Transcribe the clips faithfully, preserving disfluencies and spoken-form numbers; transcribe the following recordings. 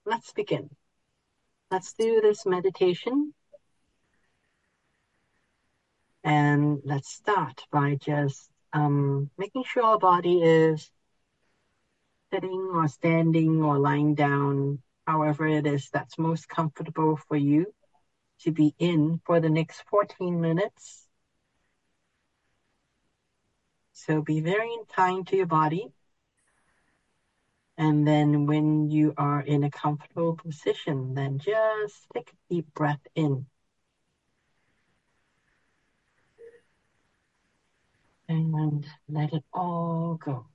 let's begin. Let's do this meditation. And let's start by just um, making sure our body is sitting or standing or lying down, however it is that's most comfortable for you to be in for the next fourteen minutes. So be very kind to your body. And then when you are in a comfortable position, then just take a deep breath in. And let it all go.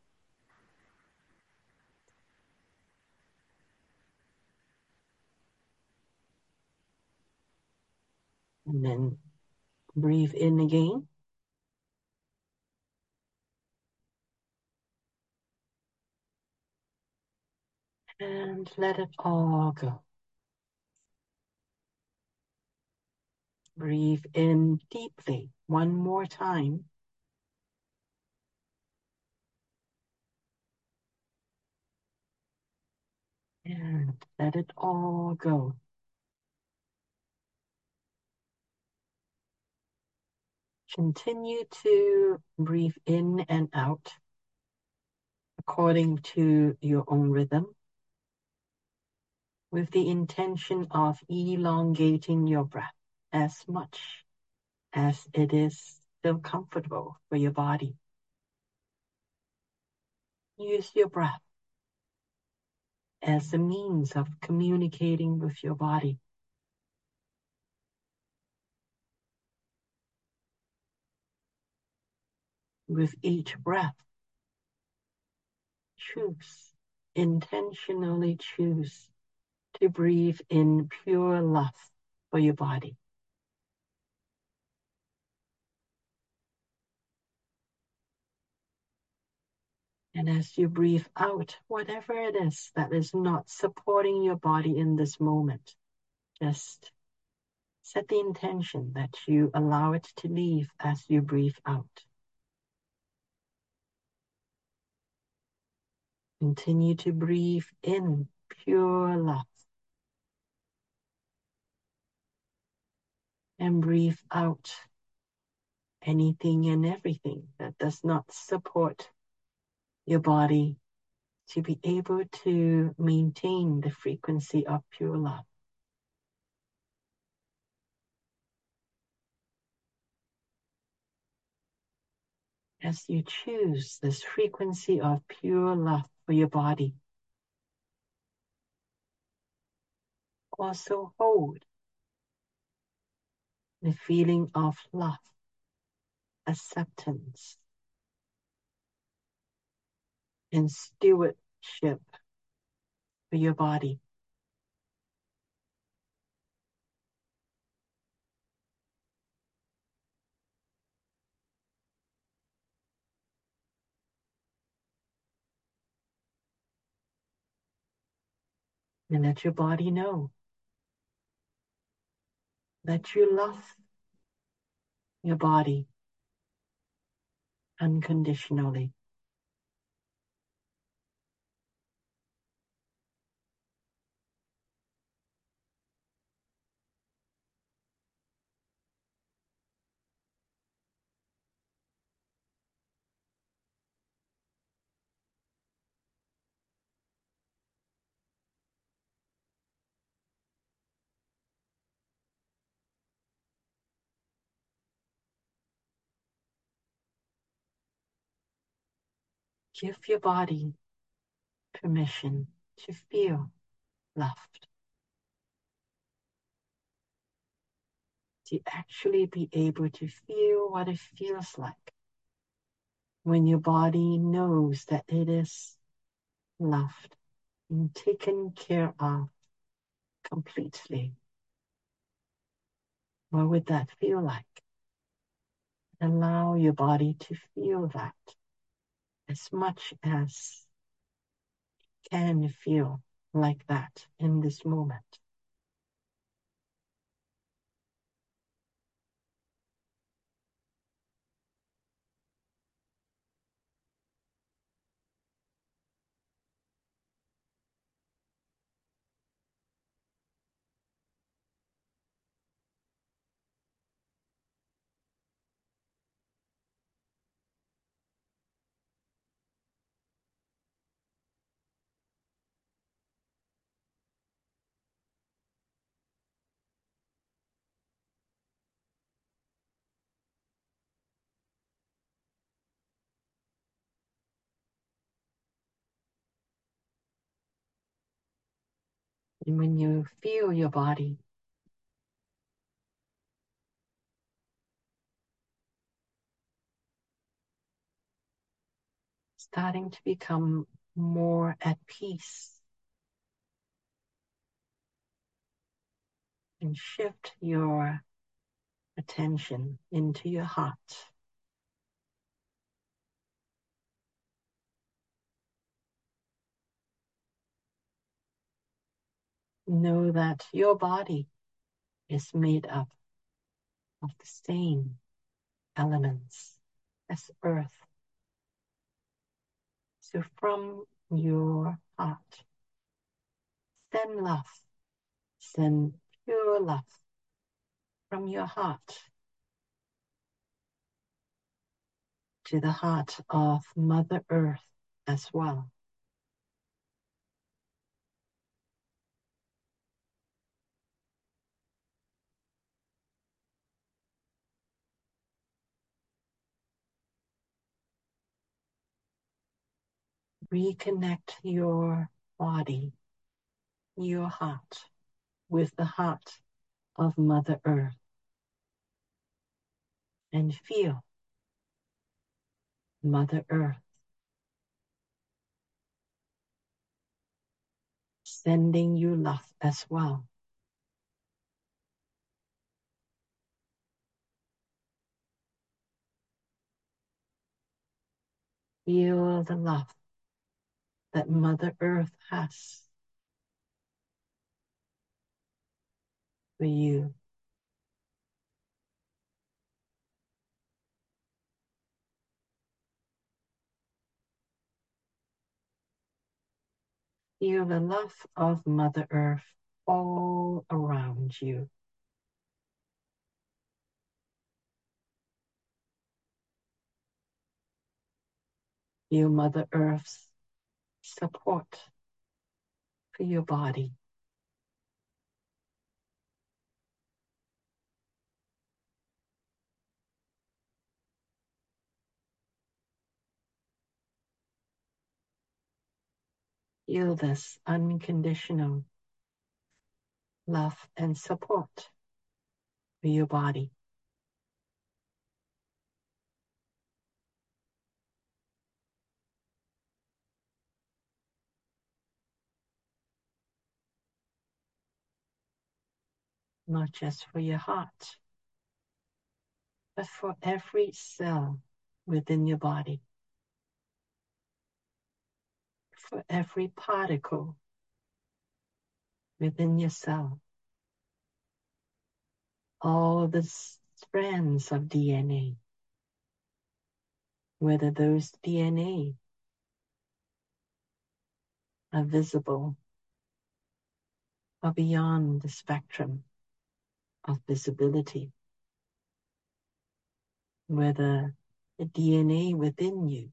And then breathe in again. And let it all go. Breathe in deeply one more time. And let it all go. Continue to breathe in and out according to your own rhythm, with the intention of elongating your breath as much as it is still comfortable for your body. Use your breath as a means of communicating with your body. With each breath, choose, intentionally choose to breathe in pure love for your body. And as you breathe out, whatever it is that is not supporting your body in this moment, just set the intention that you allow it to leave as you breathe out. Continue to breathe in pure love. And breathe out anything and everything that does not support your body to be able to maintain the frequency of pure love. As you choose this frequency of pure love for your body, also hold the feeling of love, acceptance, and stewardship for your body. And let your body know that you love your body unconditionally. Give your body permission to feel loved, to actually be able to feel what it feels like when your body knows that it is loved and taken care of completely. What would that feel like? Allow your body to feel that as much as it can feel like that in this moment. And when you feel your body starting to become more at peace, and shift your attention into your heart. Know that your body is made up of the same elements as earth. So from your heart, send love, send pure love from your heart to the heart of Mother Earth as well. Reconnect your body, your heart, with the heart of Mother Earth, and feel Mother Earth sending you love as well. Feel the love that Mother Earth has for you. Feel the love of Mother Earth all around you. Feel Mother Earth's support for your body. Feel this unconditional love and support for your body. Not just for your heart, but for every cell within your body, for every particle within your cell, all the strands of D N A, whether those D N A are visible or beyond the spectrum of visibility, whether the D N A within you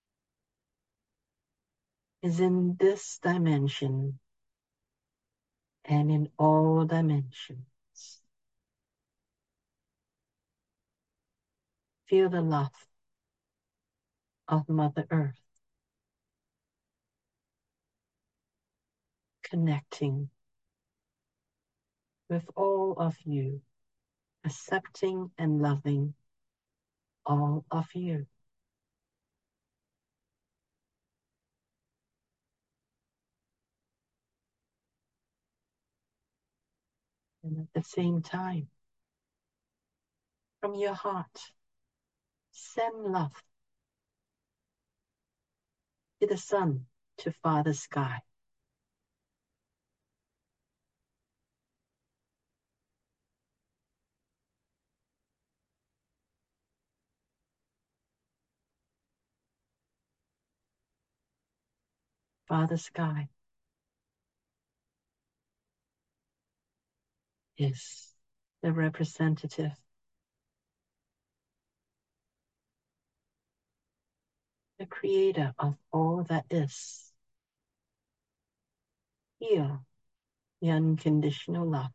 is in this dimension and in all dimensions. Feel the love of Mother Earth connecting with all of you, accepting and loving all of you. And at the same time, from your heart, send love to the sun, to Father Sky. Father Sky is the representative, the creator of all that is. Feel the unconditional love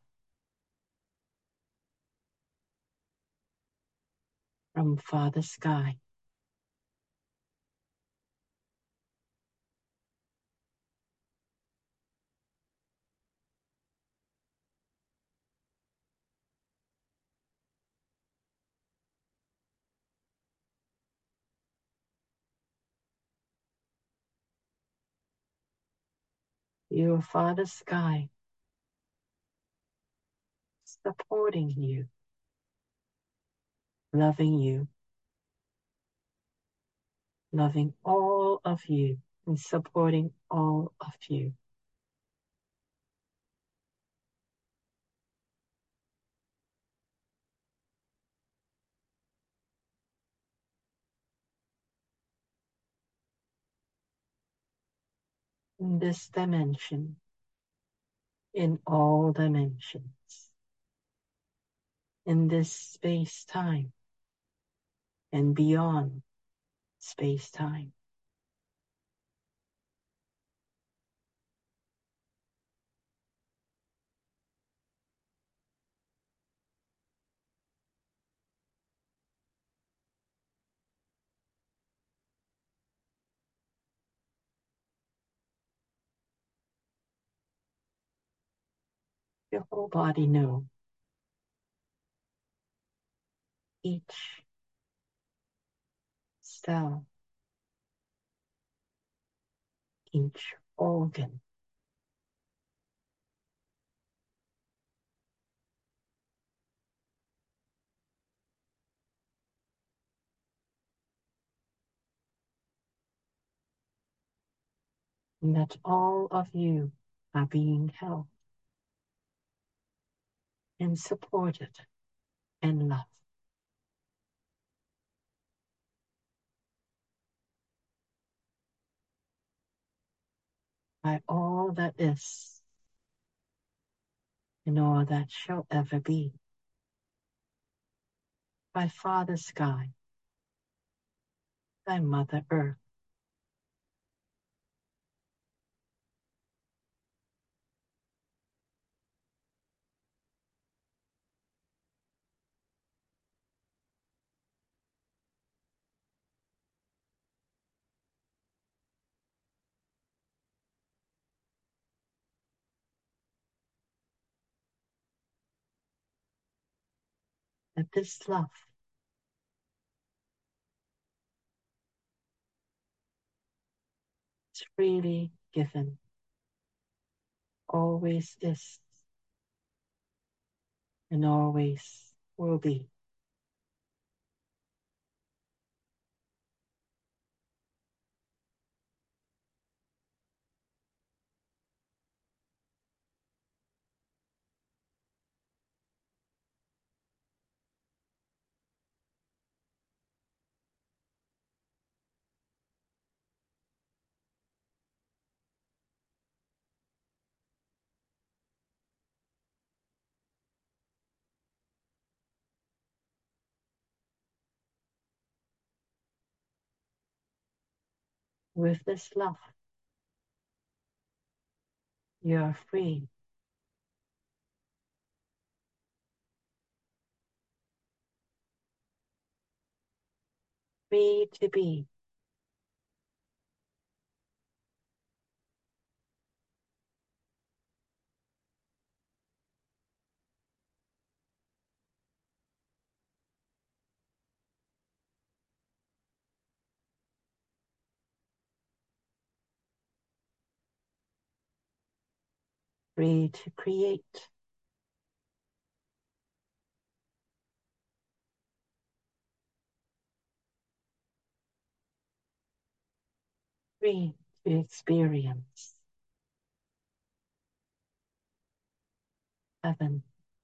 from Father Sky. your Father Sky supporting you, loving you, loving all of you, and supporting all of you. In this dimension, in all dimensions, in this space time, and beyond space time. Your whole body knows each cell, each organ, and that all of you are being held and supported and loved by all that is and all that shall ever be, by Father Sky, by Mother Earth. That this love is freely given, always is, and always will be. With this love, you are free, free to be, free to create, free to experience heaven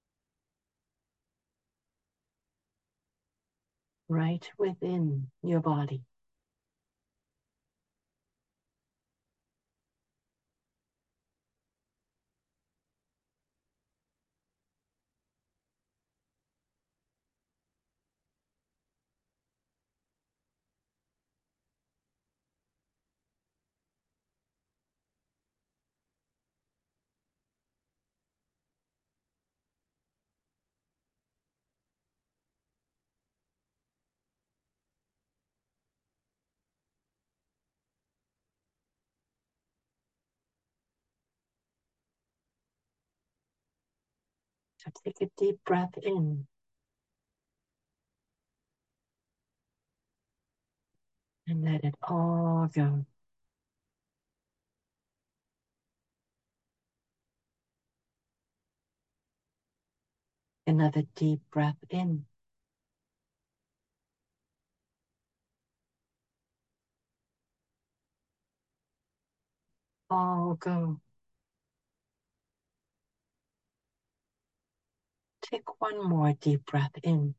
right within your body. So take a deep breath in and let it all go. Another deep breath in. All go. Take one more deep breath in.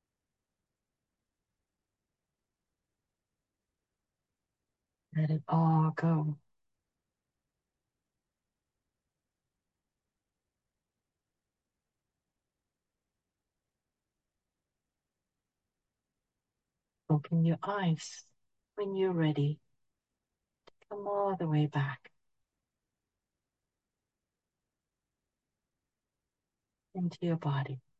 Let it all go. Open your eyes when you're ready. Come all the way back into your body.